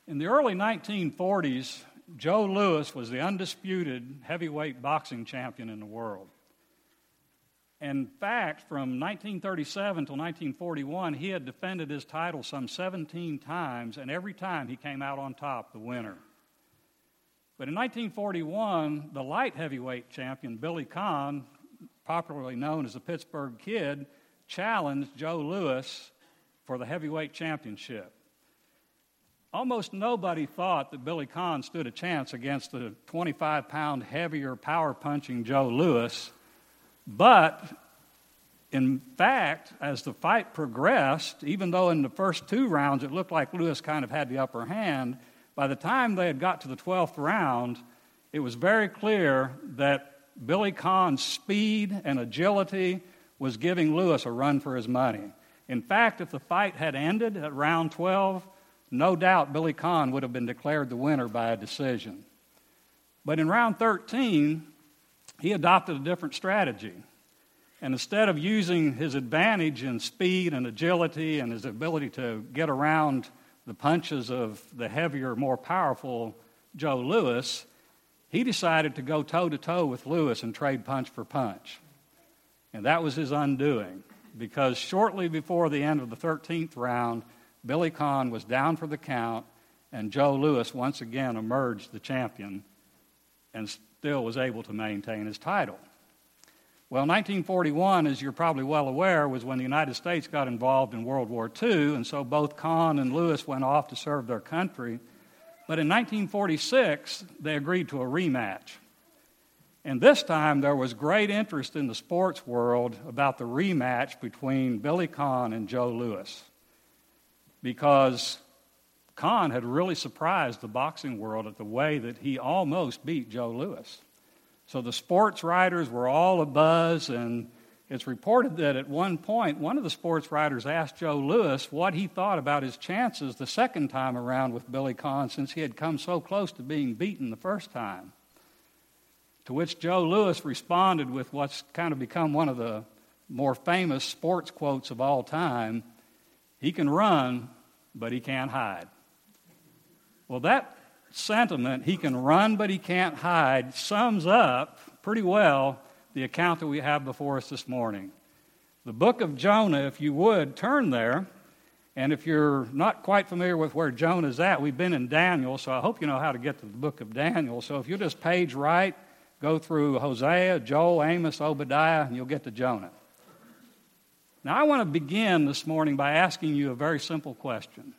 In the early 1940s, Joe Louis was the undisputed heavyweight boxing champion in the world. In fact, from 1937 until 1941, he had defended his title some 17 times, and every time he came out on top, the winner. But in 1941, the light heavyweight champion, Billy Conn, popularly known as the Pittsburgh Kid, challenged Joe Louis for the heavyweight championship. Almost nobody thought that Billy Conn stood a chance against the 25-pound heavier, power-punching Joe Louis. But, in fact, as the fight progressed, even though in the first 2 rounds it looked like Louis kind of had the upper hand, by the time they had got to the 12th round, it was very clear that Billy Conn's speed and agility was giving Louis a run for his money. In fact, if the fight had ended at round 12, no doubt Billy Conn would have been declared the winner by a decision. But in round 13, he adopted a different strategy. And instead of using his advantage in speed and agility and his ability to get around the punches of the heavier, more powerful Joe Louis, he decided to go toe-to-toe with Louis and trade punch for punch. And that was his undoing, because shortly before the end of the 13th round, Billy Conn was down for the count, and Joe Louis once again emerged the champion and still was able to maintain his title. Well, 1941, as you're probably well aware, was when the United States got involved in World War II, and so both Conn and Louis went off to serve their country. But in 1946, they agreed to a rematch. And this time, there was great interest in the sports world about the rematch between Billy Conn and Joe Louis, because Conn had really surprised the boxing world at the way that he almost beat Joe Louis. So the sports writers were all abuzz, and it's reported that at one point, one of the sports writers asked Joe Louis what he thought about his chances the second time around with Billy Conn, since he had come so close to being beaten the first time. To which Joe Louis responded with what's kind of become one of the more famous sports quotes of all time: "He can run, but he can't hide." Well, that sentiment, "he can run but he can't hide," sums up pretty well the account that we have before us this morning. The book of Jonah, if you would, turn there. And if you're not quite familiar with where Jonah's at, we've been in Daniel, so I hope you know how to get to the book of Daniel. So if you just page right, go through Hosea, Joel, Amos, Obadiah, and you'll get to Jonah. Now, I want to begin this morning by asking you a very simple question.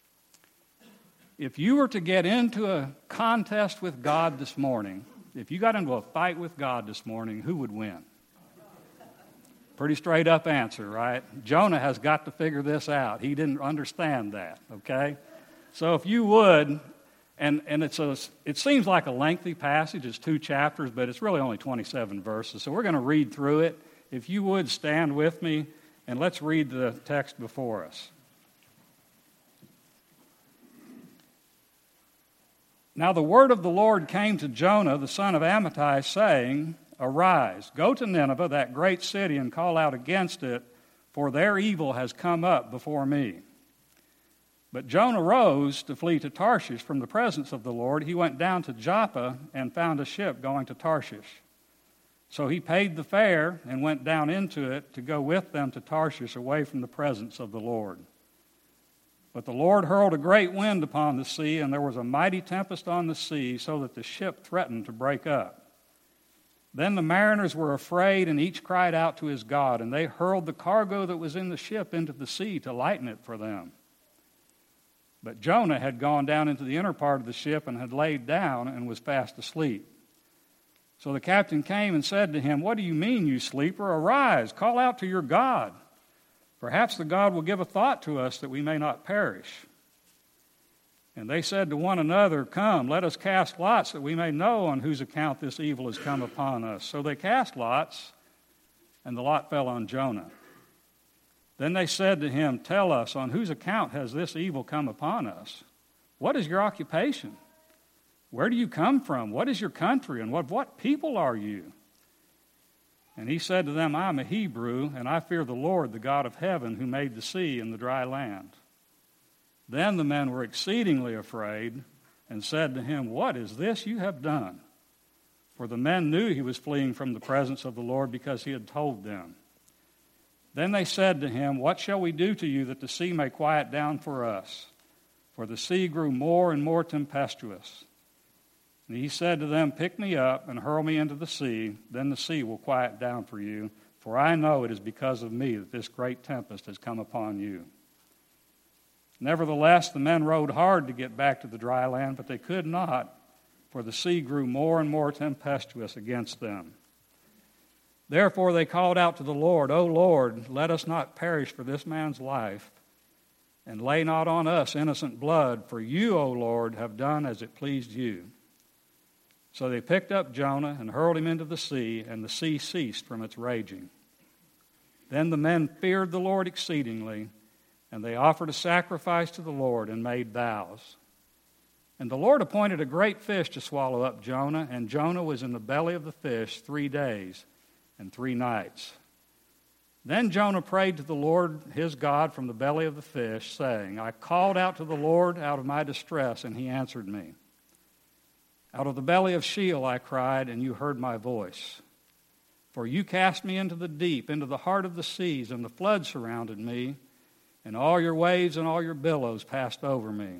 If you were to get into a contest with God this morning, if you got into a fight with God this morning, who would win? Pretty straight up answer, right? Jonah has got to figure this out. He didn't understand that, okay? So if you would, and it seems like a lengthy passage, it's 2 chapters, but it's really only 27 verses. So we're going to read through it. If you would, stand with me, and let's read the text before us. Now the word of the Lord came to Jonah, the son of Amittai, saying, "Arise, go to Nineveh, that great city, and call out against it, for their evil has come up before me." But Jonah rose to flee to Tarshish from the presence of the Lord. He went down to Joppa and found a ship going to Tarshish. So he paid the fare and went down into it to go with them to Tarshish, away from the presence of the Lord. But the Lord hurled a great wind upon the sea, and there was a mighty tempest on the sea, so that the ship threatened to break up. Then the mariners were afraid, and each cried out to his God, and they hurled the cargo that was in the ship into the sea to lighten it for them. But Jonah had gone down into the inner part of the ship and had laid down and was fast asleep. So the captain came and said to him, "What do you mean, you sleeper? Arise, call out to your God. Perhaps the God will give a thought to us that we may not perish." And they said to one another, "Come, let us cast lots that we may know on whose account this evil has come upon us." So they cast lots, and the lot fell on Jonah. Then they said to him, "Tell us, on whose account has this evil come upon us? What is your occupation? Where do you come from? What is your country? And what people are you?" And he said to them, "I am a Hebrew, and I fear the Lord, the God of heaven, who made the sea and the dry land." Then the men were exceedingly afraid and said to him, "What is this you have done?" For the men knew he was fleeing from the presence of the Lord because he had told them. Then they said to him, "What shall we do to you that the sea may quiet down for us?" For the sea grew more and more tempestuous. And he said to them, "Pick me up and hurl me into the sea, then the sea will quiet down for you, for I know it is because of me that this great tempest has come upon you." Nevertheless, the men rowed hard to get back to the dry land, but they could not, for the sea grew more and more tempestuous against them. Therefore they called out to the Lord, "O Lord, let us not perish for this man's life, and lay not on us innocent blood, for you, O Lord, have done as it pleased you." So they picked up Jonah and hurled him into the sea, and the sea ceased from its raging. Then the men feared the Lord exceedingly, and they offered a sacrifice to the Lord and made vows. And the Lord appointed a great fish to swallow up Jonah, and Jonah was in the belly of the fish 3 days and 3 nights. Then Jonah prayed to the Lord his God from the belly of the fish, saying, "I called out to the Lord out of my distress, and he answered me. Out of the belly of Sheol I cried, and you heard my voice. For you cast me into the deep, into the heart of the seas, and the flood surrounded me, and all your waves and all your billows passed over me.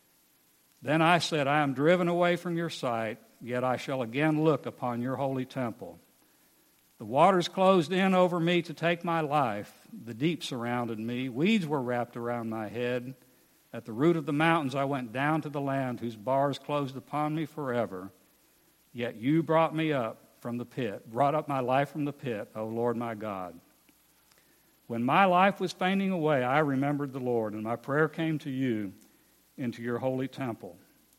Then I said, I am driven away from your sight, yet I shall again look upon your holy temple. The waters closed in over me to take my life. The deep surrounded me. Weeds were wrapped around my head. At the root of the mountains I went down to the land, whose bars closed upon me forever. Yet you brought me up from the pit, brought up my life from the pit, O Lord my God. When my life was fainting away, I remembered the Lord, and my prayer came to you into your holy temple.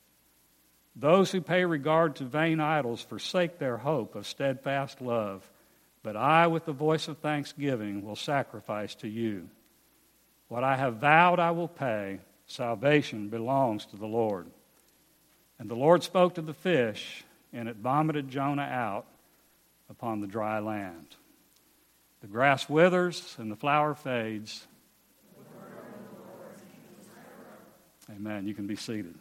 Those who pay regard to vain idols forsake their hope of steadfast love, but I, with the voice of thanksgiving, will sacrifice to you. What I have vowed I will pay. Salvation belongs to the Lord. And the Lord spoke to the fish, and it vomited Jonah out upon the dry land. The grass withers and the flower fades. Amen. You can be seated.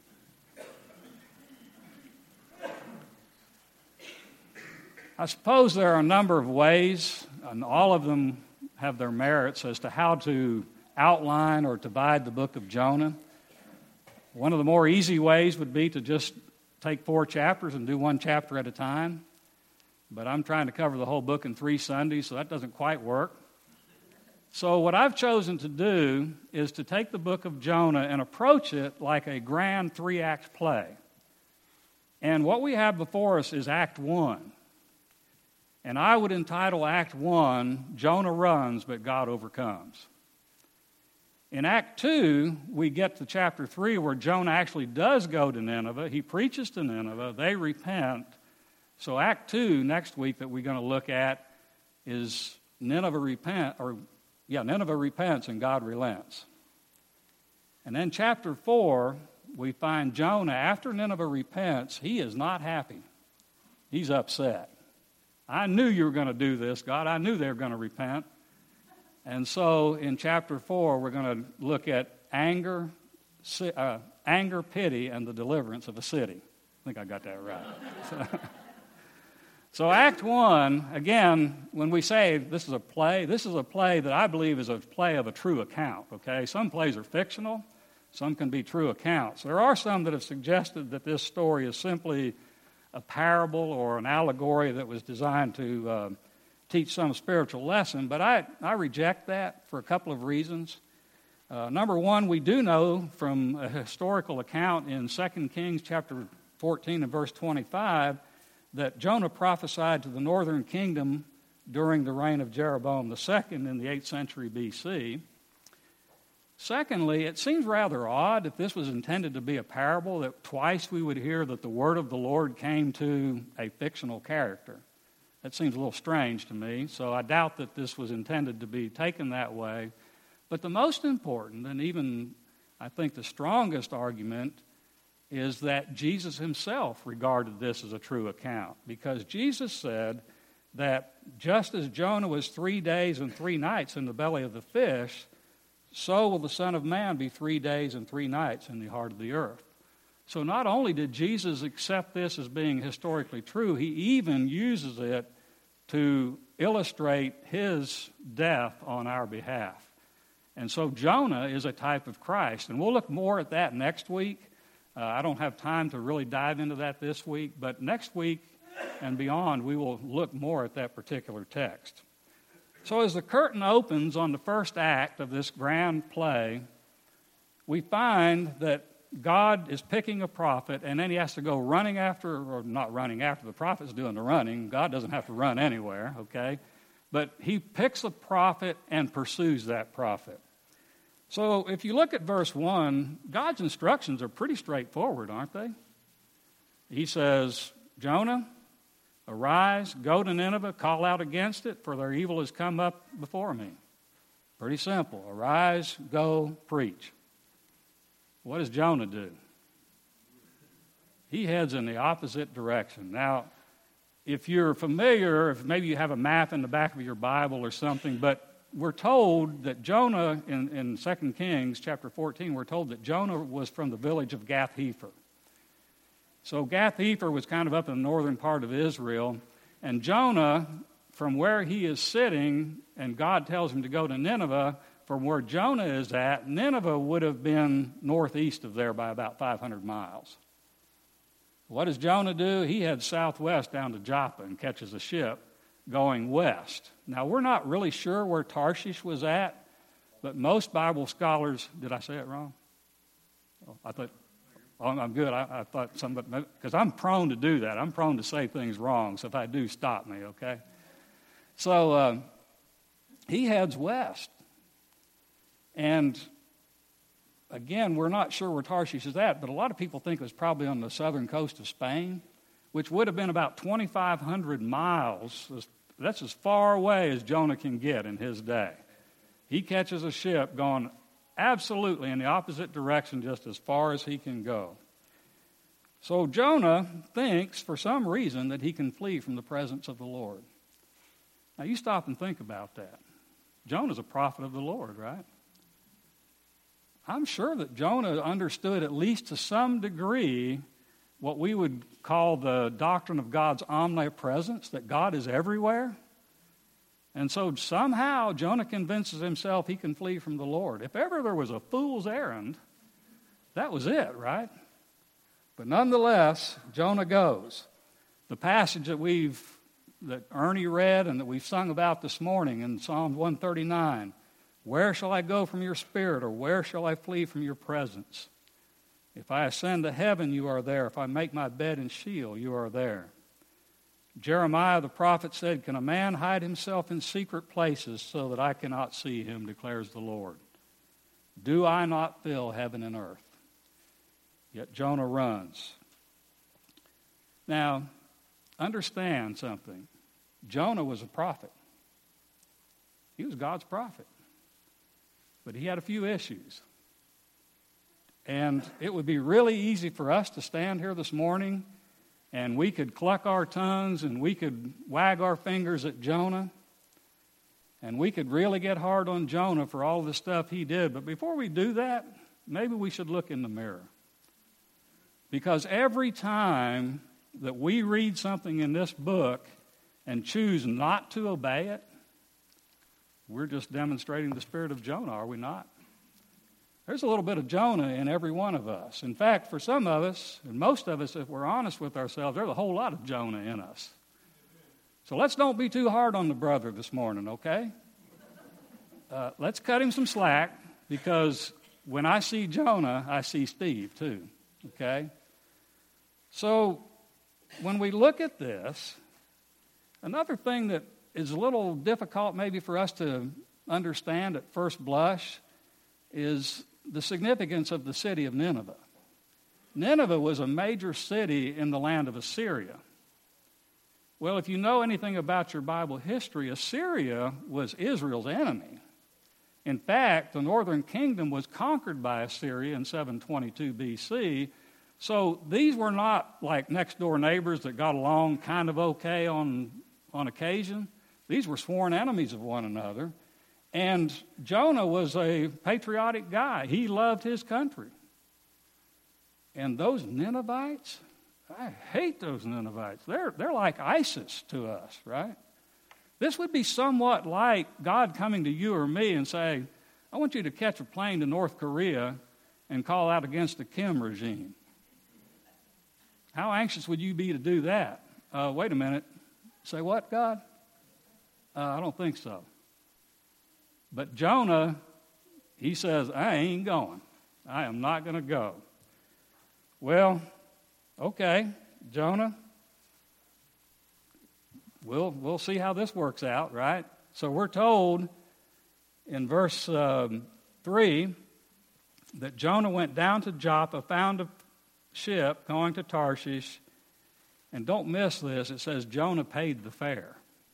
I suppose there are a number of ways, and all of them have their merits, as to how to outline or divide the book of Jonah. One of the more easy ways would be to just take 4 chapters and do 1 chapter at a time. But I'm trying to cover the whole book in 3 Sundays, so that doesn't quite work. So what I've chosen to do is to take the book of Jonah and approach it like a grand 3-act play. And what we have before us is Act 1. And I would entitle Act 1, Jonah Runs, but God Overcomes. In Act 2, we get to chapter 3 where Jonah actually does go to Nineveh. He preaches to Nineveh. They repent. So Act 2 next week that we're going to look at is Nineveh repents and God relents. And then chapter 4, we find Jonah, after Nineveh repents, he is not happy. He's upset. I knew you were going to do this, God. I knew they were going to repent. And so in chapter 4, we're going to look at anger, pity, and the deliverance of a city. I think I got that right. So Act 1, again, when we say this is a play that I believe is a play of a true account, okay? Some plays are fictional. Some can be true accounts. There are some that have suggested that this story is simply a parable or an allegory that was designed to teach some spiritual lesson, but I reject that for a couple of reasons. Number one, we do know from a historical account in 2 Kings chapter 14 and verse 25 that Jonah prophesied to the northern kingdom during the reign of Jeroboam II in the 8th century B.C. Secondly, it seems rather odd if this was intended to be a parable that twice we would hear that the word of the Lord came to a fictional character. That seems a little strange to me, so I doubt that this was intended to be taken that way. But the most important, and even I think the strongest argument, is that Jesus himself regarded this as a true account, because Jesus said that just as Jonah was 3 days and 3 nights in the belly of the fish, so will the Son of Man be 3 days and 3 nights in the heart of the earth. So not only did Jesus accept this as being historically true, he even uses it to illustrate his death on our behalf. And so Jonah is a type of Christ. And we'll look more at that next week. I don't have time to really dive into that this week, but next week and beyond, we will look more at that particular text. So as the curtain opens on the first act of this grand play, we find that God is picking a prophet, and then he has to go running after, or not running after, the prophet's doing the running. God doesn't have to run anywhere, okay? But he picks a prophet and pursues that prophet. So if you look at verse 1, God's instructions are pretty straightforward, aren't they? He says, Jonah, arise, go to Nineveh, call out against it, for their evil has come up before me. Pretty simple. Arise, go, preach. What does Jonah do? He heads in the opposite direction. Now, if you're familiar, if maybe you have a map in the back of your Bible or something, but we're told that Jonah, in 2 Kings chapter 14, we're told that Jonah was from the village of Gath-Hepher. So Gath-Hepher was kind of up in the northern part of Israel, and Jonah, from where he is sitting, and God tells him to go to Nineveh, from where Jonah is at, Nineveh would have been northeast of there by about 500 miles. What does Jonah do? He heads southwest down to Joppa and catches a ship going west. Now, we're not really sure where Tarshish was at, but most Bible scholars, did I say it wrong? Oh, I'm good. I thought somebody, because I'm prone to do that. I'm prone to say things wrong, so if I do, stop me, okay? So he heads west. And again, we're not sure where Tarshish is at, but a lot of people think it was probably on the southern coast of Spain, which would have been about 2,500 miles. That's as far away as Jonah can get in his day. He catches a ship going absolutely in the opposite direction, just as far as he can go. So Jonah thinks, for some reason, that he can flee from the presence of the Lord. Now, you stop and think about that. Jonah's a prophet of the Lord, right? I'm sure that Jonah understood, at least to some degree, what we would call the doctrine of God's omnipresence, that God is everywhere. And so somehow Jonah convinces himself he can flee from the Lord. If ever there was a fool's errand, that was it, right? But nonetheless, Jonah goes. The passage that Ernie read and that we've sung about this morning in Psalm 139, where shall I go from your spirit, or where shall I flee from your presence? If I ascend to heaven, you are there. If I make my bed in Sheol, you are there. Jeremiah the prophet said, can a man hide himself in secret places so that I cannot see him, declares the Lord? Do I not fill heaven and earth? Yet Jonah runs. Now, understand something. Jonah was a prophet. He was God's prophet. But he had a few issues. And it would be really easy for us to stand here this morning and we could cluck our tongues and we could wag our fingers at Jonah. And we could really get hard on Jonah for all the stuff he did. But before we do that, maybe we should look in the mirror. Because every time that we read something in this book and choose not to obey it, we're just demonstrating the spirit of Jonah, are we not? There's a little bit of Jonah in every one of us. In fact, for some of us, and most of us, if we're honest with ourselves, there's a whole lot of Jonah in us. So let's don't be too hard on the brother this morning, okay? Let's cut him some slack, because when I see Jonah, I see Steve too, okay? So when we look at this, another thing that is a little difficult maybe for us to understand at first blush is the significance of the city of Nineveh. Nineveh was a major city in the land of Assyria. Well, if you know anything about your Bible history, Assyria was Israel's enemy. In fact, the northern kingdom was conquered by Assyria in 722 B.C., so these were not like next-door neighbors that got along kind of okay on occasion. These were sworn enemies of one another. And Jonah was a patriotic guy. He loved his country. And those Ninevites, I hate those Ninevites. They're like ISIS to us, right? This would be somewhat like God coming to you or me and saying, I want you to catch a plane to North Korea and call out against the Kim regime. How anxious would you be to do that? Wait a minute. Say what, God? I don't think so. But Jonah, he says, I ain't going. I am not going to go. Well, okay, Jonah, we'll see how this works out, right? So we're told in verse 3 that Jonah went down to Joppa, found a ship going to Tarshish, and don't miss this, it says Jonah paid the fare.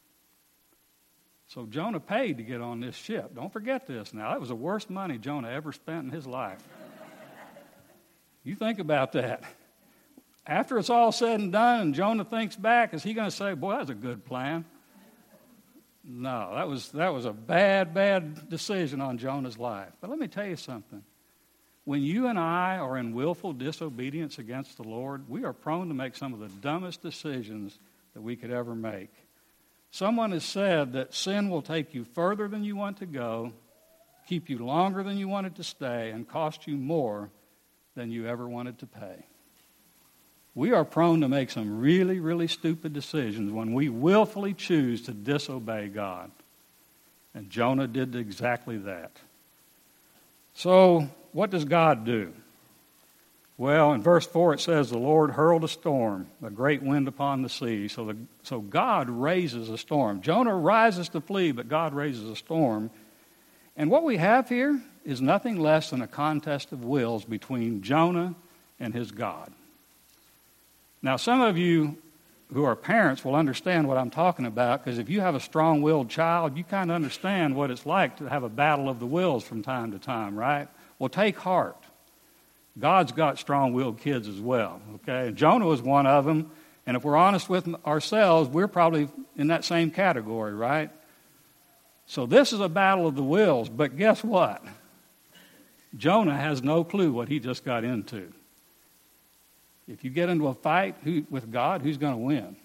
So Jonah paid to get on this ship. Don't forget this now. That was the worst money Jonah ever spent in his life. You think about that. After it's all said and done and Jonah thinks back, is he going to say, boy, that was a good plan? No, that was a bad decision on Jonah's life. But let me tell you something. When you and I are in willful disobedience against the Lord, we are prone to make some of the dumbest decisions that we could ever make. Someone has said that sin will take you further than you want to go, keep you longer than you wanted to stay, and cost you more than you ever wanted to pay. We are prone to make some really, really stupid decisions when we willfully choose to disobey God. And Jonah did exactly that. So, what does God do? Well, in verse 4 it says, the Lord hurled a storm, a great wind upon the sea. So God raises a storm. Jonah rises to flee, but God raises a storm. And what we have here is nothing less than a contest of wills between Jonah and his God. Now, some of you who are parents will understand what I'm talking about, because if you have a strong-willed child, you kind of understand what it's like to have a battle of the wills from time to time, right? Well, take heart. God's got strong-willed kids as well, okay? And Jonah was one of them, and if we're honest with ourselves, we're probably in that same category, right? So this is a battle of the wills, but guess what? Jonah has no clue what he just got into. If you get into a fight with God, who's going to win?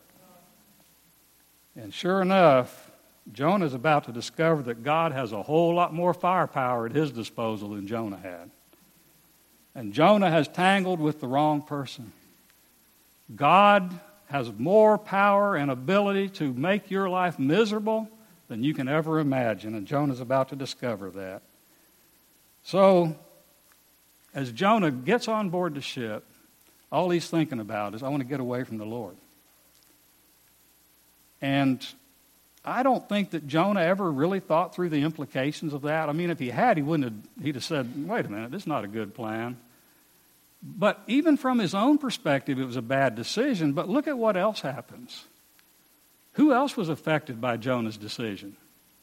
And sure enough, Jonah's about to discover that God has a whole lot more firepower at his disposal than Jonah had. And Jonah has tangled with the wrong person. God has more power and ability to make your life miserable than you can ever imagine, and Jonah's about to discover that. So, as Jonah gets on board the ship, all he's thinking about is, I want to get away from the Lord. And I don't think that Jonah ever really thought through the implications of that. I mean, if he had, he'd have said, wait a minute, this is not a good plan. But even from his own perspective, it was a bad decision. But look at what else happens. Who else was affected by Jonah's decision?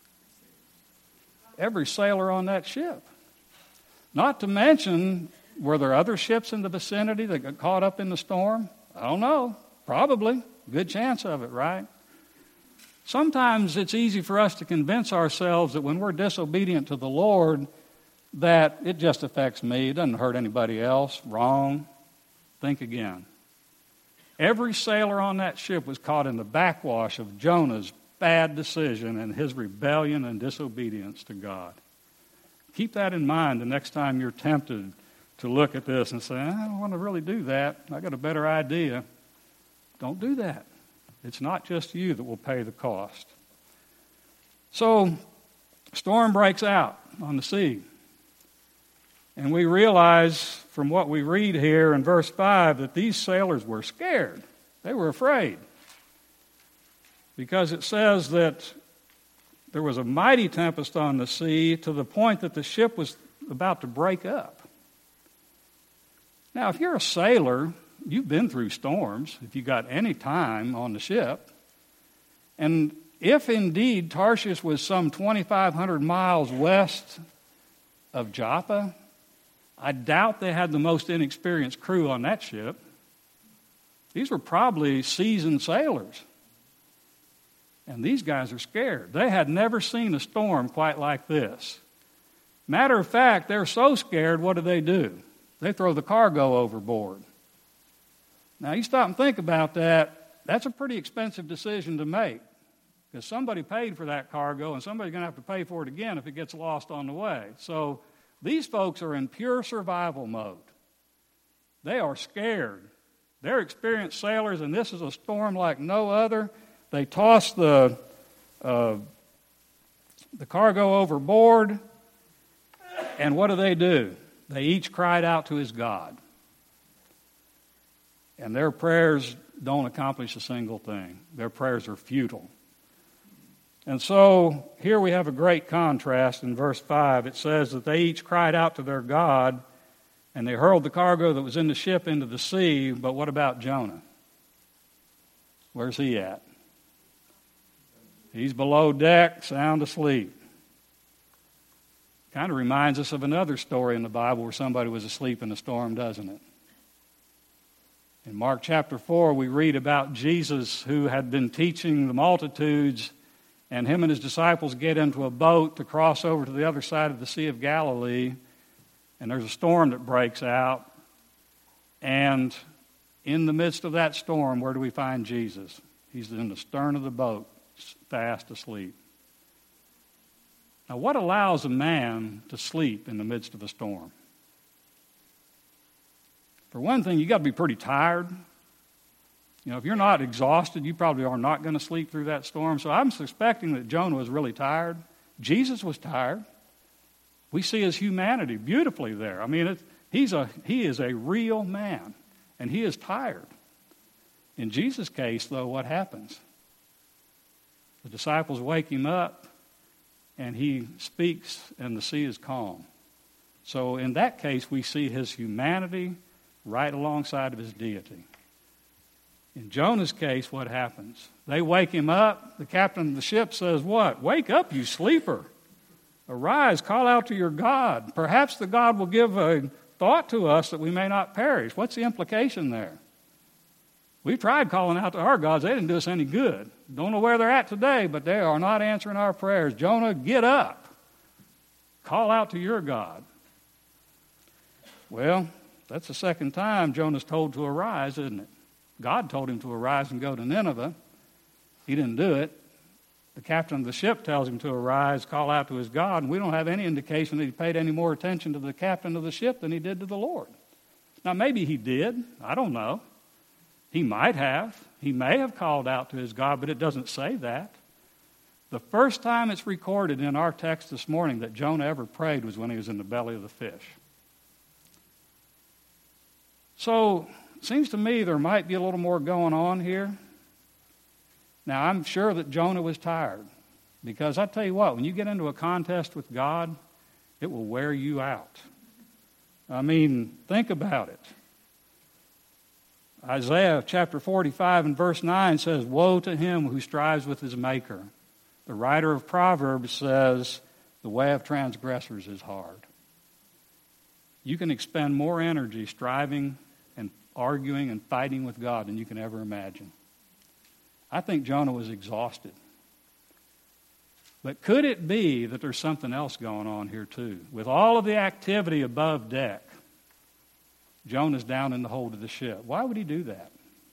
Every sailor on that ship. Not to mention, were there other ships in the vicinity that got caught up in the storm? I don't know. Probably. Good chance of it, right? Sometimes it's easy for us to convince ourselves that when we're disobedient to the Lord, that it just affects me. It doesn't hurt anybody else. Wrong. Think again. Every sailor on that ship was caught in the backwash of Jonah's bad decision and his rebellion and disobedience to God. Keep that in mind the next time you're tempted to look at this and say, I don't want to really do that. I got a better idea. Don't do that. It's not just you that will pay the cost. So, storm breaks out on the sea. And we realize from what we read here in verse 5 that these sailors were scared. They were afraid. Because it says that there was a mighty tempest on the sea to the point that the ship was about to break up. Now, if you're a sailor, you've been through storms, if you got any time on the ship. And if indeed Tarshish was some 2,500 miles west of Joppa, I doubt they had the most inexperienced crew on that ship. These were probably seasoned sailors. And these guys are scared. They had never seen a storm quite like this. Matter of fact, they're so scared, what do? They throw the cargo overboard. Now, you stop and think about that. That's a pretty expensive decision to make, because somebody paid for that cargo, and somebody's going to have to pay for it again if it gets lost on the way. So these folks are in pure survival mode. They are scared. They're experienced sailors, and this is a storm like no other. They toss the cargo overboard, and what do? They each cried out to his God. And their prayers don't accomplish a single thing. Their prayers are futile. And so here we have a great contrast in verse 5. It says that they each cried out to their God, and they hurled the cargo that was in the ship into the sea. But what about Jonah? Where's he at? He's below deck, sound asleep. Kind of reminds us of another story in the Bible where somebody was asleep in a storm, doesn't it? In Mark chapter 4, we read about Jesus who had been teaching the multitudes, and him and his disciples get into a boat to cross over to the other side of the Sea of Galilee, and there's a storm that breaks out, and in the midst of that storm, where do we find Jesus? He's in the stern of the boat, fast asleep. Now, what allows a man to sleep in the midst of a storm? For one thing, you got to be pretty tired. You know, if you're not exhausted, you probably are not going to sleep through that storm. So I'm suspecting that Jonah was really tired. Jesus was tired. We see his humanity beautifully there. I mean, he is a real man, and he is tired. In Jesus' case, though, what happens? The disciples wake him up, and he speaks, and the sea is calm. So in that case, we see his humanity right alongside of his deity. In Jonah's case, what happens? They wake him up. The captain of the ship says, what? Wake up, you sleeper. Arise, call out to your God. Perhaps the God will give a thought to us that we may not perish. What's the implication there? We've tried calling out to our gods. They didn't do us any good. Don't know where they're at today, but they are not answering our prayers. Jonah, get up. Call out to your God. Well, that's the second time Jonah's told to arise, isn't it? God told him to arise and go to Nineveh. He didn't do it. The captain of the ship tells him to arise, call out to his God, and we don't have any indication that he paid any more attention to the captain of the ship than he did to the Lord. Now, maybe he did. I don't know. He might have. He may have called out to his God, but it doesn't say that. The first time it's recorded in our text this morning that Jonah ever prayed was when he was in the belly of the fish. So, it seems to me there might be a little more going on here. Now, I'm sure that Jonah was tired, because I tell you what, when you get into a contest with God, it will wear you out. I mean, think about it. Isaiah chapter 45 and verse 9 says, woe to him who strives with his maker. The writer of Proverbs says, the way of transgressors is hard. You can expend more energy striving and arguing and fighting with God than you can ever imagine. I think Jonah was exhausted. But could it be that there's something else going on here too? With all of the activity above deck, Jonah's down in the hold of the ship. Why would he do that?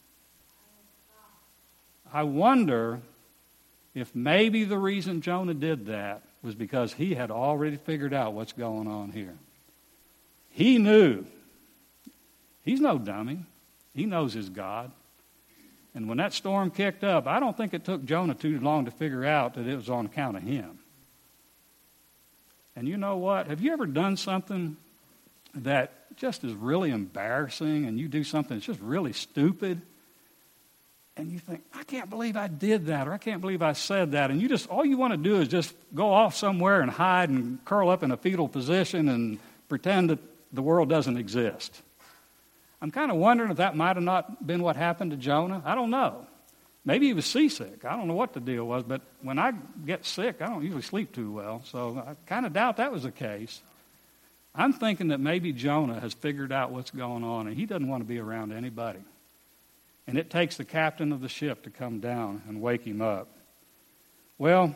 I wonder if maybe the reason Jonah did that was because he had already figured out what's going on here. He knew. He's no dummy. He knows his God. And when that storm kicked up, I don't think it took Jonah too long to figure out that it was on account of him. And you know what? Have you ever done something that just is really embarrassing, and you do something that's just really stupid, and you think, I can't believe I did that, or I can't believe I said that, and all you want to do is just go off somewhere and hide and curl up in a fetal position and pretend that the world doesn't exist. I'm kind of wondering if that might have not been what happened to Jonah. I don't know. Maybe he was seasick. I don't know what the deal was, but when I get sick, I don't usually sleep too well, so I kind of doubt that was the case. I'm thinking that maybe Jonah has figured out what's going on, and he doesn't want to be around anybody. And it takes the captain of the ship to come down and wake him up. Well,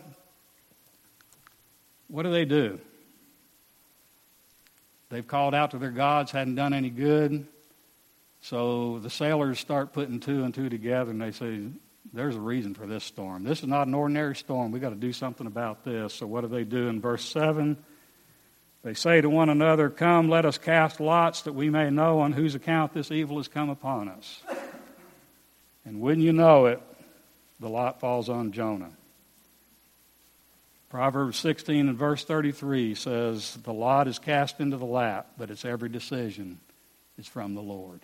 what do? They've called out to their gods, hadn't done any good. So the sailors start putting two and two together, and they say, there's a reason for this storm. This is not an ordinary storm. We've got to do something about this. So what do? In verse 7, they say to one another, come, let us cast lots that we may know on whose account this evil has come upon us. And wouldn't you know it, the lot falls on Jonah. Proverbs 16 and verse 33 says, the lot is cast into the lap, but its every decision is from the Lord.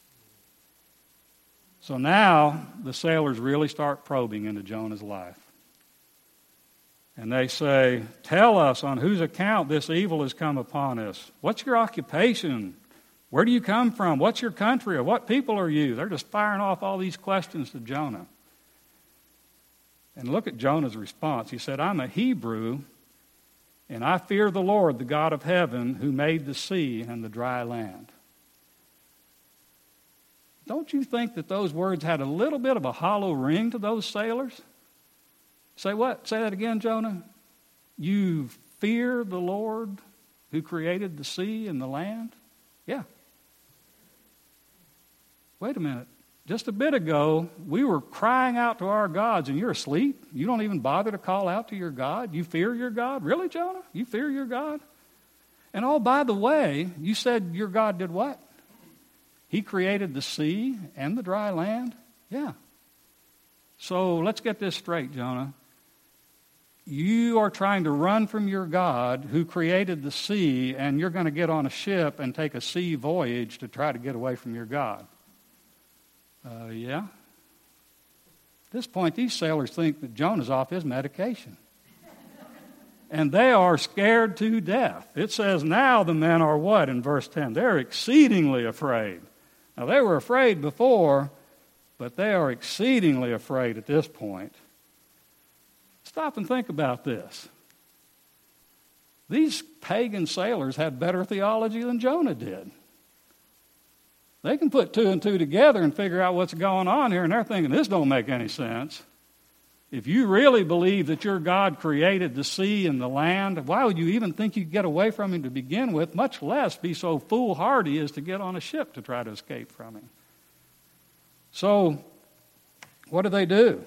So now the sailors really start probing into Jonah's life. And they say, tell us on whose account this evil has come upon us. What's your occupation? Where do you come from? What's your country? Or what people are you? They're just firing off all these questions to Jonah. And look at Jonah's response. He said, I'm a Hebrew, and I fear the Lord, the God of heaven, who made the sea and the dry land. Don't you think that those words had a little bit of a hollow ring to those sailors? Say what? Say that again, Jonah. You fear the Lord who created the sea and the land? Yeah. Wait a minute. Just a bit ago, we were crying out to our gods, and you're asleep? You don't even bother to call out to your God? You fear your God? Really, Jonah? You fear your God? And oh, by the way, you said your God did what? He created the sea and the dry land? Yeah. So let's get this straight, Jonah. You are trying to run from your God who created the sea, and you're going to get on a ship and take a sea voyage to try to get away from your God. Yeah. At this point, these sailors think that Jonah's off his medication. And they are scared to death. It says, now the men are what in verse 10? They're exceedingly afraid. Now, they were afraid before, but they are exceedingly afraid at this point. Stop and think about this. These pagan sailors had better theology than Jonah did. They can put two and two together and figure out what's going on here, and they're thinking, this don't make any sense. If you really believe that your God created the sea and the land, why would you even think you could get away from him to begin with, much less be so foolhardy as to get on a ship to try to escape from him? So, what do?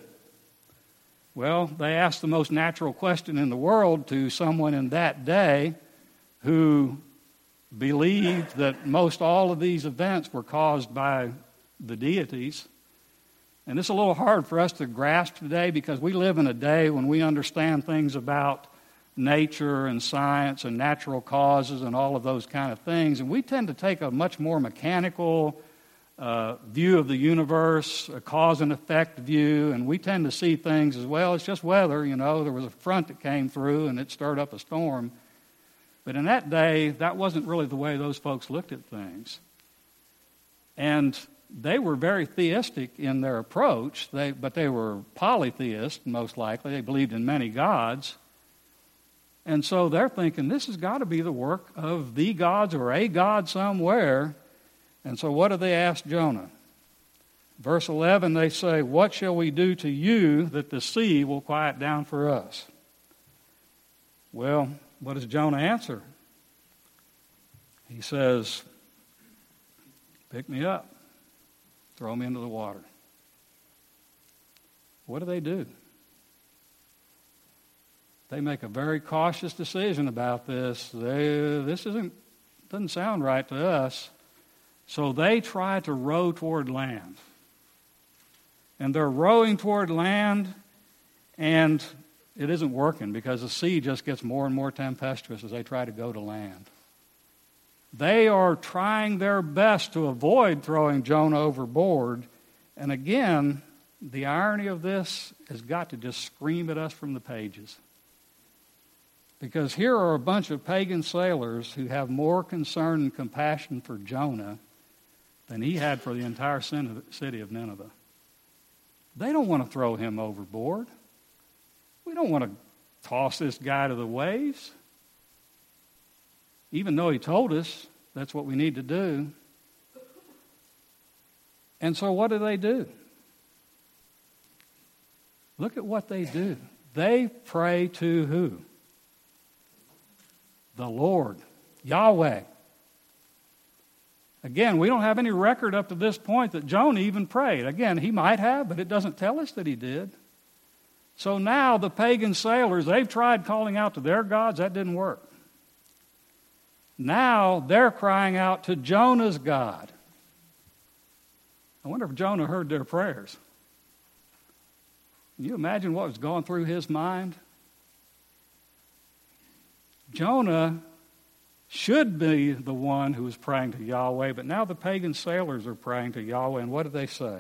Well, they asked the most natural question in the world to someone in that day who believed that most all of these events were caused by the deities. And it's a little hard for us to grasp today because we live in a day when we understand things about nature and science and natural causes and all of those kind of things. And we tend to take a much more mechanical view of the universe, a cause and effect view, and we tend to see things as, well, it's just weather, you know, there was a front that came through and it stirred up a storm. But in that day, that wasn't really the way those folks looked at things. And they were very theistic in their approach, but they were polytheists, most likely. They believed in many gods. And so they're thinking, this has got to be the work of the gods or a god somewhere. And so what do they ask Jonah? Verse 11, they say, what shall we do to you that the sea will quiet down for us? Well, what does Jonah answer? He says, pick me up. Throw me into the water. What do? They make a very cautious decision about this. This doesn't sound right to us. So they try to row toward land. And they're rowing toward land, and it isn't working because the sea just gets more and more tempestuous as they try to go to land. They are trying their best to avoid throwing Jonah overboard. And again, the irony of this has got to just scream at us from the pages. Because here are a bunch of pagan sailors who have more concern and compassion for Jonah than he had for the entire city of Nineveh. They don't want to throw him overboard. We don't want to toss this guy to the waves. Even though he told us that's what we need to do. And so what do? Look at what they do. They pray to who? The Lord, Yahweh. Again, we don't have any record up to this point that Jonah even prayed. Again, he might have, but it doesn't tell us that he did. So now the pagan sailors, they've tried calling out to their gods. That didn't work. Now they're crying out to Jonah's God. I wonder if Jonah heard their prayers. Can you imagine what was going through his mind? Jonah should be the one who was praying to Yahweh, but now the pagan sailors are praying to Yahweh, and what do they say?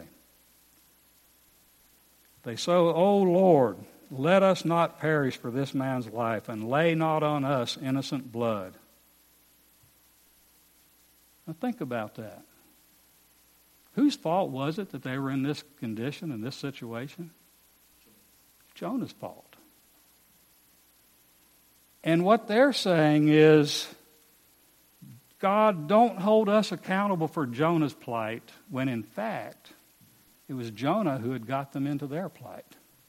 They say, O Lord, let us not perish for this man's life, and lay not on us innocent blood. Now think about that. Whose fault was it that they were in this condition, in this situation? Jonah's fault. And what they're saying is, God, don't hold us accountable for Jonah's plight, when in fact, it was Jonah who had got them into their plight.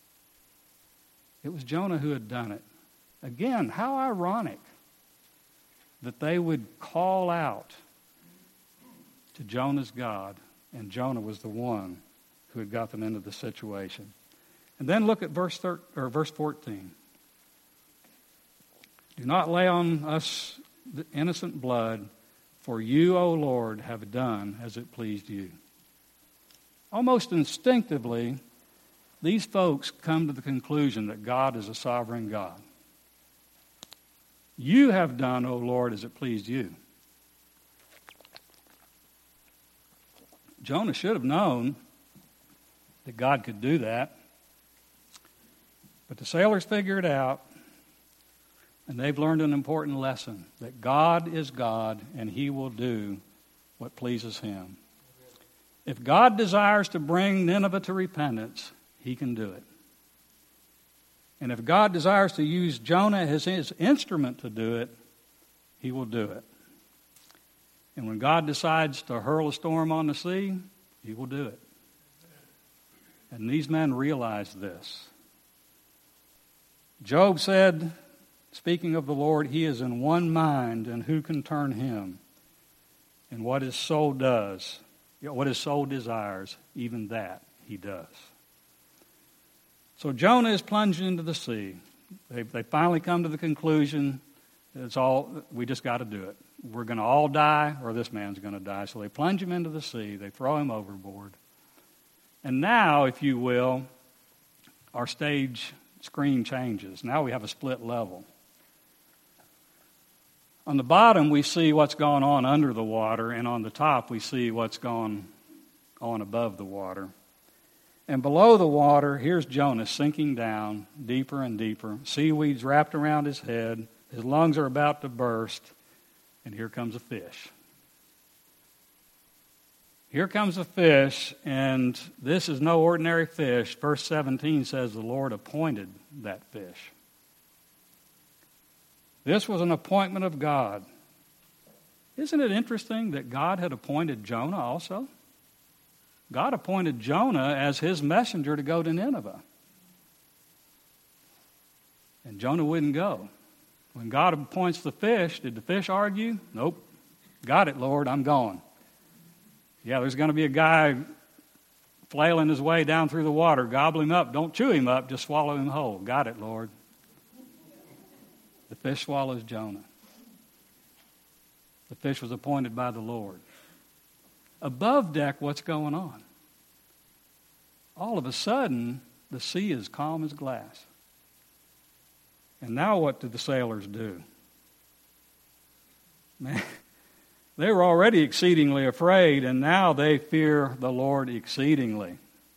It was Jonah who had done it. Again, how ironic that they would call out to Jonah's God, and Jonah was the one who had got them into the situation. And then look at verse 14. Do not lay on us the innocent blood, for you, O Lord, have done as it pleased you. Almost instinctively, these folks come to the conclusion that God is a sovereign God. You have done, O Lord, as it pleased you. Jonah should have known that God could do that. But the sailors figure it out, and they've learned an important lesson, that God is God, and He will do what pleases Him. If God desires to bring Nineveh to repentance, He can do it. And if God desires to use Jonah as His instrument to do it, He will do it. And when God decides to hurl a storm on the sea, He will do it. And these men realized this. Job said, speaking of the Lord, He is in one mind, and who can turn Him? And what His soul does, what His soul desires, even that He does. So Jonah is plunged into the sea. They finally come to the conclusion, we just got to do it. We're going to all die, or this man's going to die. So they plunge him into the sea. They throw him overboard. And now, if you will, our stage screen changes. Now we have a split level. On the bottom, we see what's going on under the water, and on the top, we see what's going on above the water. And below the water, here's Jonah sinking down deeper and deeper. Seaweed's wrapped around his head. His lungs are about to burst. And here comes a fish. Here comes a fish, and this is no ordinary fish. Verse 17 says the Lord appointed that fish. This was an appointment of God. Isn't it interesting that God had appointed Jonah also? God appointed Jonah as His messenger to go to Nineveh. And Jonah wouldn't go. When God appoints the fish, did the fish argue? Nope. Got it, Lord, I'm going. Yeah, there's going to be a guy flailing his way down through the water. Gobble him up. Don't chew him up, just swallow him whole. Got it, Lord. The fish swallows Jonah. The fish was appointed by the Lord. Above deck, what's going on? All of a sudden, the sea is calm as glass. And now what do the sailors do? Man, they were already exceedingly afraid, and now they fear the Lord exceedingly.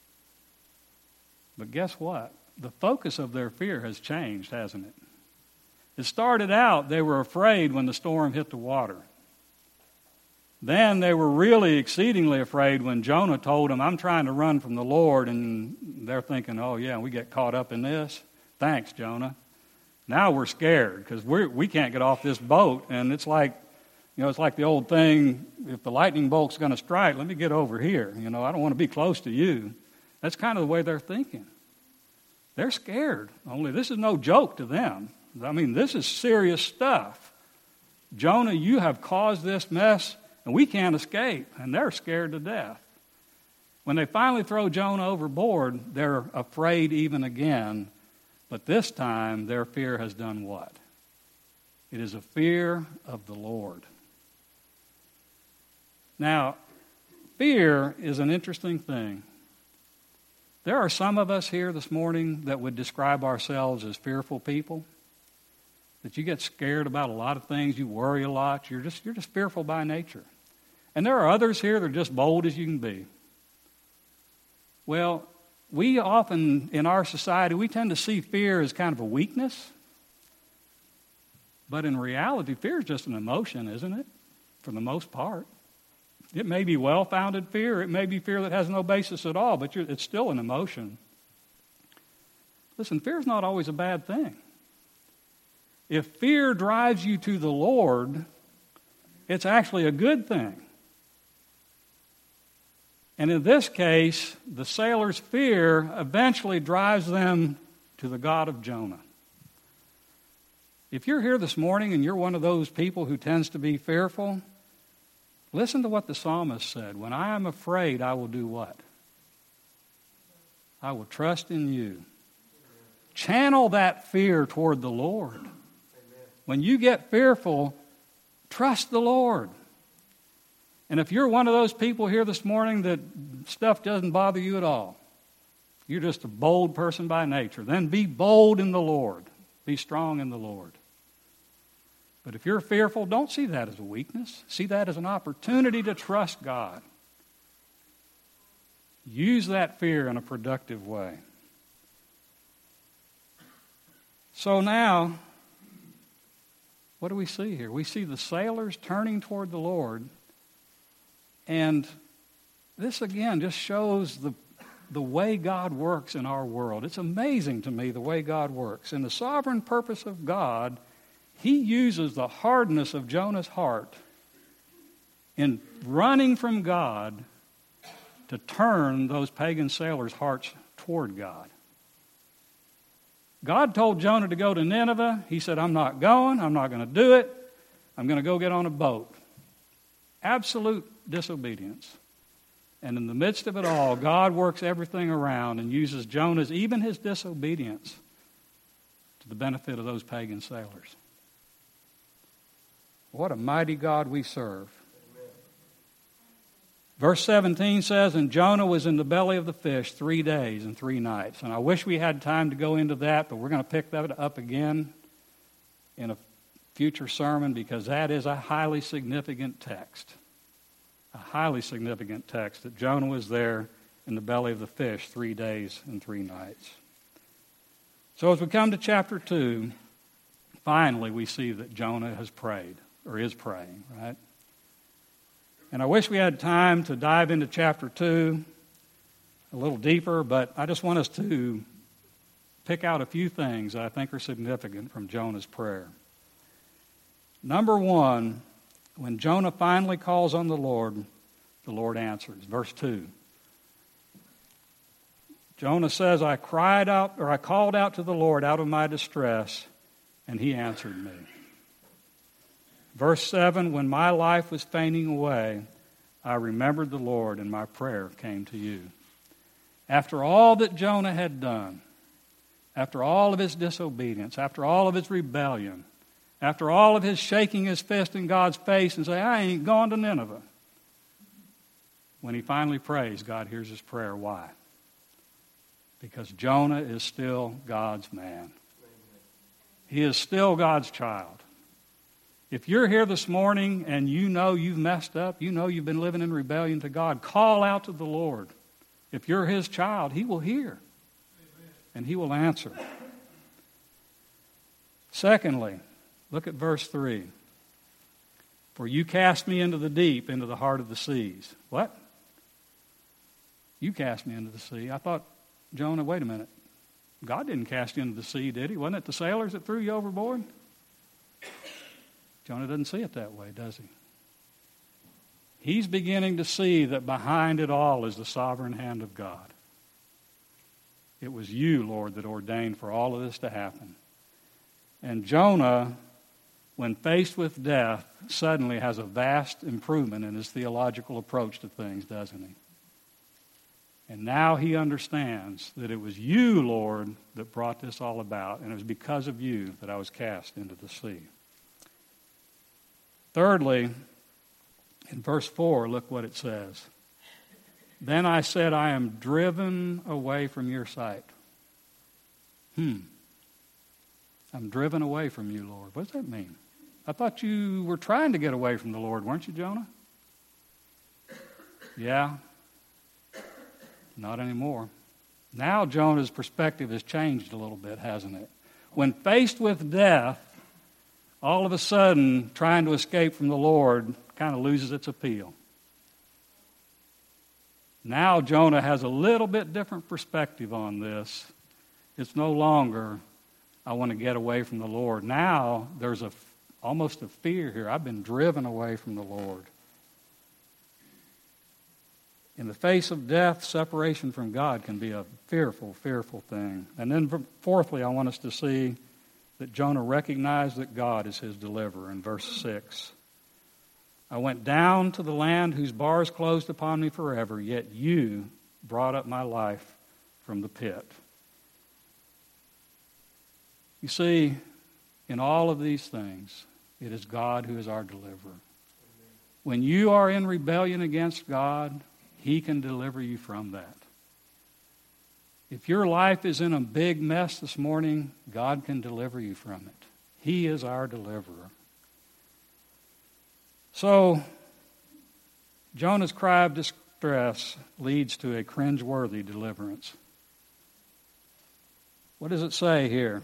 But guess what? The focus of their fear has changed, hasn't it? It started out, they were afraid when the storm hit the water. Then they were really exceedingly afraid when Jonah told them, I'm trying to run from the Lord, and they're thinking, oh yeah, we get caught up in this. Thanks, Jonah. Now we're scared because we can't get off this boat, and it's like the old thing, if the lightning bolt's going to strike, let me get over here. I don't want to be close to you. That's kind of the way they're thinking. They're scared. Only this is no joke to them. I mean, this is serious stuff. Jonah, you have caused this mess, and we can't escape. And they're scared to death. When they finally throw Jonah overboard, they're afraid even again. But this time, their fear has done what? It is a fear of the Lord. Now, fear is an interesting thing. There are some of us here this morning that would describe ourselves as fearful people. That you get scared about a lot of things, you worry a lot, you're just fearful by nature. And there are others here that are just bold as you can be. Well, we often, in our society, we tend to see fear as kind of a weakness. But in reality, fear is just an emotion, isn't it? For the most part. It may be well-founded fear. It may be fear that has no basis at all, but it's still an emotion. Listen, fear is not always a bad thing. If fear drives you to the Lord, it's actually a good thing. And in this case, the sailors' fear eventually drives them to the God of Jonah. If you're here this morning and you're one of those people who tends to be fearful, listen to what the psalmist said. When I am afraid, I will do what? I will trust in you. Channel that fear toward the Lord. When you get fearful, trust the Lord. And if you're one of those people here this morning that stuff doesn't bother you at all, you're just a bold person by nature, then be bold in the Lord. Be strong in the Lord. But if you're fearful, don't see that as a weakness. See that as an opportunity to trust God. Use that fear in a productive way. So now, what do we see here? We see the sailors turning toward the Lord. And this, again, just shows the way God works in our world. It's amazing to me the way God works. In the sovereign purpose of God, He uses the hardness of Jonah's heart in running from God to turn those pagan sailors' hearts toward God. God told Jonah to go to Nineveh. He said, I'm not going. I'm not going to do it. I'm going to go get on a boat. Absolute disobedience. And in the midst of it all, God works everything around and uses Jonah's, even his disobedience, to the benefit of those pagan sailors. What a mighty God we serve. Amen. Verse 17 says, and Jonah was in the belly of the fish 3 days and 3 nights. And I wish we had time to go into that, but we're going to pick that up again in a future sermon because that is a highly significant text. A highly significant text that Jonah was there in the belly of the fish 3 days and 3 nights. So as we come to chapter 2, finally we see that Jonah has prayed. Or is praying, right? And I wish we had time to dive into chapter 2 a little deeper, but I just want us to pick out a few things that I think are significant from Jonah's prayer. Number 1, when Jonah finally calls on the Lord answers. Verse 2. Jonah says, I called out to the Lord out of my distress, and He answered me. Verse 7, when my life was fainting away, I remembered the Lord, and my prayer came to you. After all that Jonah had done, after all of his disobedience, after all of his rebellion, after all of his shaking his fist in God's face and say, I ain't going to Nineveh. When he finally prays, God hears his prayer. Why? Because Jonah is still God's man. He is still God's child. If you're here this morning and you know you've messed up, you know you've been living in rebellion to God, call out to the Lord. If you're His child, He will hear. And He will answer. Secondly, look at verse 3. For you cast me into the deep, into the heart of the seas. What? You cast me into the sea. I thought, Jonah, wait a minute. God didn't cast you into the sea, did He? Wasn't it the sailors that threw you overboard? Jonah doesn't see it that way, does he? He's beginning to see that behind it all is the sovereign hand of God. it was you, Lord, that ordained for all of this to happen. And Jonah, when faced with death, suddenly has a vast improvement in his theological approach to things, doesn't he? And now he understands that it was you, Lord, that brought this all about, and it was because of you that I was cast into the sea. Thirdly, in verse 4, look what it says. Then I said, I am driven away from your sight. I'm driven away from you, Lord. What does that mean? I thought you were trying to get away from the Lord, weren't you, Jonah? Yeah. Not anymore. Now Jonah's perspective has changed a little bit, hasn't it? When faced with death, all of a sudden, trying to escape from the Lord kind of loses its appeal. Now Jonah has a little bit different perspective on this. It's no longer, I want to get away from the Lord. Now there's almost a fear here. I've been driven away from the Lord. In the face of death, separation from God can be a fearful, fearful thing. And then fourthly, I want us to see that Jonah recognized that God is his deliverer in verse 6. I went down to the land whose bars closed upon me forever, yet you brought up my life from the pit. You see, in all of these things, it is God who is our deliverer. When you are in rebellion against God, He can deliver you from that. If your life is in a big mess this morning, God can deliver you from it. He is our deliverer. So, Jonah's cry of distress leads to a cringeworthy deliverance. What does it say here?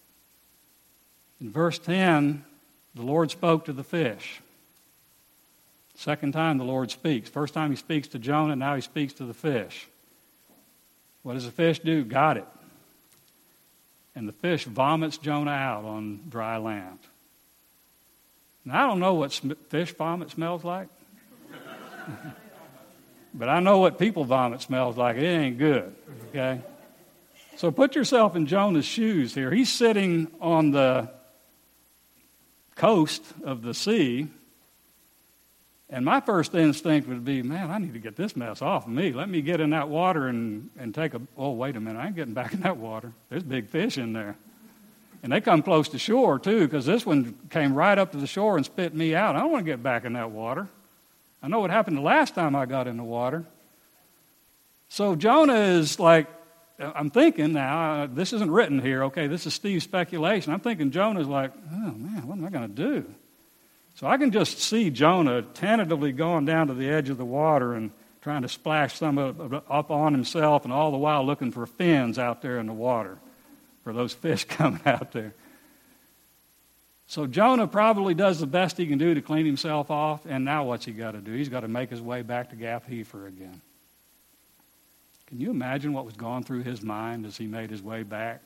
In verse 10, the Lord spoke to the fish. Second time the Lord speaks. First time He speaks to Jonah, now He speaks to the fish. What does the fish do? Got it. And the fish vomits Jonah out on dry land. Now, I don't know what fish vomit smells like. But I know what people vomit smells like. It ain't good, okay? So put yourself in Jonah's shoes here. He's sitting on the coast of the sea. And my first instinct would be, man, I need to get this mess off of me. Let me get in that water and take oh, wait a minute, I ain't getting back in that water. There's big fish in there. And they come close to shore, too, because this one came right up to the shore and spit me out. I don't want to get back in that water. I know what happened the last time I got in the water. So Jonah is like, I'm thinking now, this isn't written here, okay, this is Steve's speculation. I'm thinking Jonah's like, oh, man, what am I going to do? So I can just see Jonah tentatively going down to the edge of the water and trying to splash some up on himself, and all the while looking for fins out there in the water for those fish coming out there. So Jonah probably does the best he can do to clean himself off, and now what's he got to do? He's got to make his way back to Gath-Hepher again. Can you imagine what was going through his mind as he made his way back?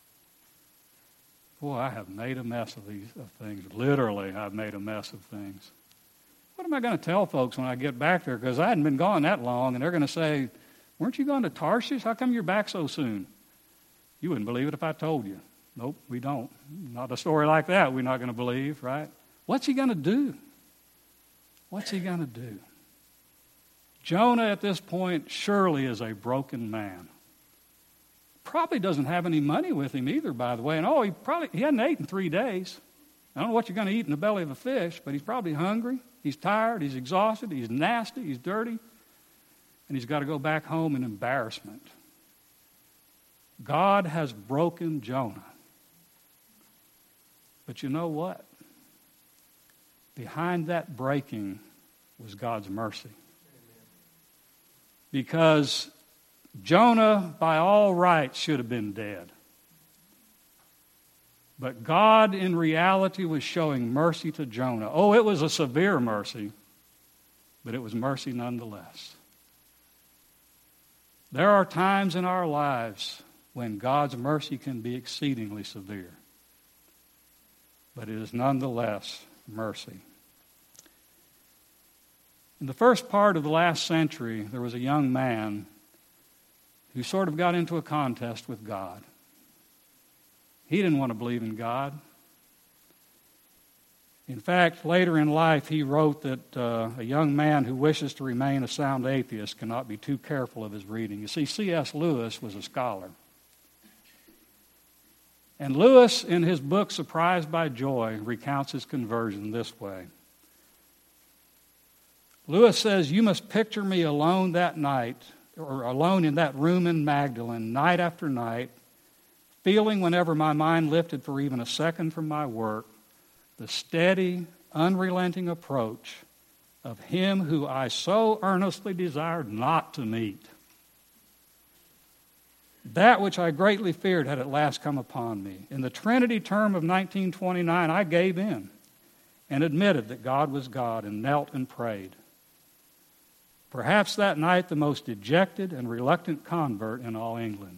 Boy, I have made a mess of things. Literally, I've made a mess of things. What am I going to tell folks when I get back there? Because I hadn't been gone that long, and they're going to say, weren't you going to Tarshish? How come you're back so soon? You wouldn't believe it if I told you. Nope, we don't. Not a story like that we're not going to believe, right? What's he going to do? What's he going to do? Jonah at this point surely is a broken man. Probably doesn't have any money with him either, by the way. And he hadn't eaten in 3 days. I don't know what you're going to eat in the belly of a fish, but he's probably hungry. He's tired. He's exhausted. He's nasty. He's dirty. And he's got to go back home in embarrassment. God has broken Jonah. But you know what? Behind that breaking was God's mercy. Because Jonah, by all rights, should have been dead. But God, in reality, was showing mercy to Jonah. Oh, it was a severe mercy, but it was mercy nonetheless. There are times in our lives when God's mercy can be exceedingly severe, but it is nonetheless mercy. In the first part of the last century, there was a young man who sort of got into a contest with God. He didn't want to believe in God. In fact, later in life, he wrote that a young man who wishes to remain a sound atheist cannot be too careful of his reading. You see, C.S. Lewis was a scholar. And Lewis, in his book, Surprised by Joy, recounts his conversion this way. Lewis says, "You must picture me alone that night, or alone in that room in Magdalen, night after night, feeling whenever my mind lifted for even a second from my work, the steady, unrelenting approach of him who I so earnestly desired not to meet. That which I greatly feared had at last come upon me. In the Trinity term of 1929, I gave in and admitted that God was God and knelt and prayed. Perhaps that night the most dejected and reluctant convert in all England.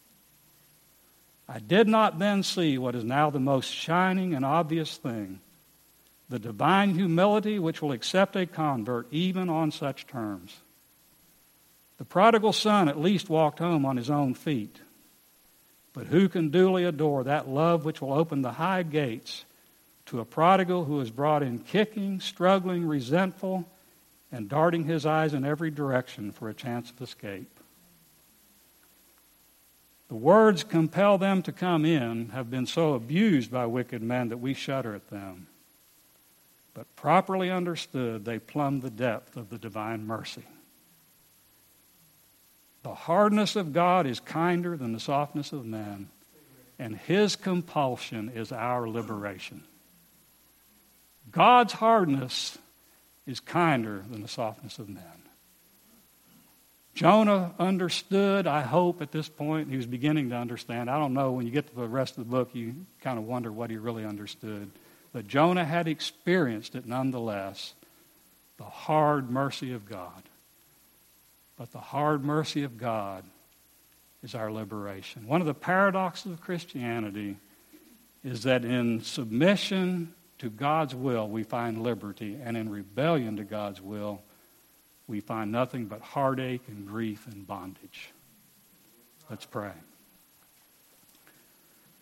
I did not then see what is now the most shining and obvious thing, the divine humility which will accept a convert even on such terms. The prodigal son at least walked home on his own feet. But who can duly adore that love which will open the high gates to a prodigal who is brought in kicking, struggling, resentful, and darting his eyes in every direction for a chance of escape? The words "compel them to come in" have been so abused by wicked men that we shudder at them. But properly understood, they plumb the depth of the divine mercy. The hardness of God is kinder than the softness of man, and his compulsion is our liberation. God's hardness is kinder than the softness of man. Jonah understood, I hope, at this point. He was beginning to understand. I don't know, when you get to the rest of the book, you kind of wonder what he really understood. But Jonah had experienced it nonetheless, the hard mercy of God. But the hard mercy of God is our liberation. One of the paradoxes of Christianity is that in submission to God's will, we find liberty, and in rebellion to God's will, we find nothing but heartache and grief and bondage. Let's pray.